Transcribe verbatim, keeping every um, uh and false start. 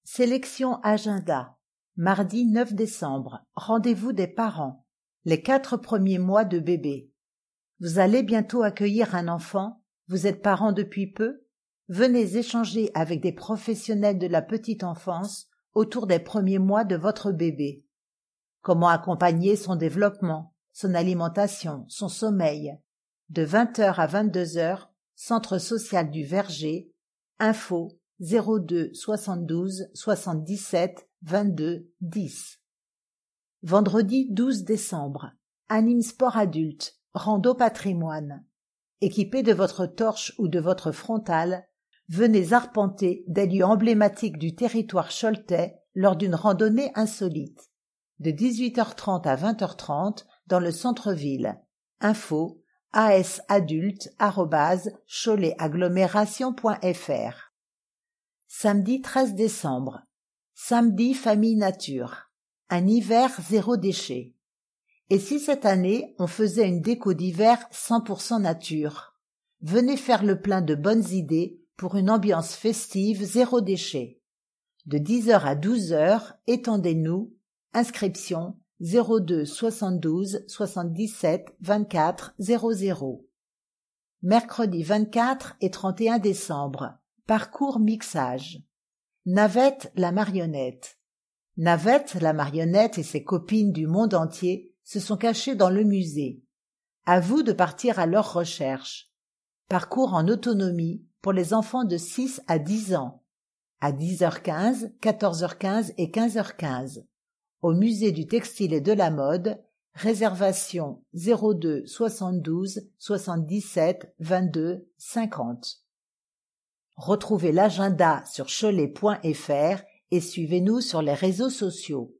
Sélection agenda. Mardi neuf décembre. Rendez-vous des parents. Les quatre premiers mois de bébé. Vous allez bientôt accueillir un enfant? Vous êtes parent depuis peu? Venez échanger avec des professionnels de la petite enfance autour des premiers mois de votre bébé. Comment accompagner son développement, son alimentation, son sommeil? De vingt heures à vingt-deux heures, Centre social du Verger, info zéro deux soixante-douze soixante-dix-sept vingt-deux dix. Vendredi douze décembre, anime sport adulte, rando patrimoine. Équipé de votre torche ou de votre frontale, venez arpenter des lieux emblématiques du territoire choletais lors d'une randonnée insolite. De dix-huit heures trente à vingt heures trente dans le centre-ville. Info asadulte arobase cholet agglomération point f r. Samedi treize décembre. Samedi famille nature. Un hiver zéro déchet. Et si cette année on faisait une déco d'hiver cent pour cent nature? Venez faire le plein de bonnes idées pour une ambiance festive zéro déchet. De dix heures à douze heures, étendez-nous. Inscription zéro deux soixante-douze soixante-dix-sept vingt-quatre zéro zéro. Mercredi vingt-quatre et trente et un décembre. Parcours mixage. Navette la marionnette. Navette la marionnette et ses copines du monde entier se sont cachées dans le musée. À vous de partir à leur recherche. Parcours en autonomie pour les enfants de six à dix ans. À dix heures quinze, quatorze heures quinze et quinze heures quinze. Au musée du textile et de la mode, réservation zéro deux soixante-douze soixante-dix-sept vingt-deux cinquante. Retrouvez l'agenda sur cholet point f r et suivez-nous sur les réseaux sociaux.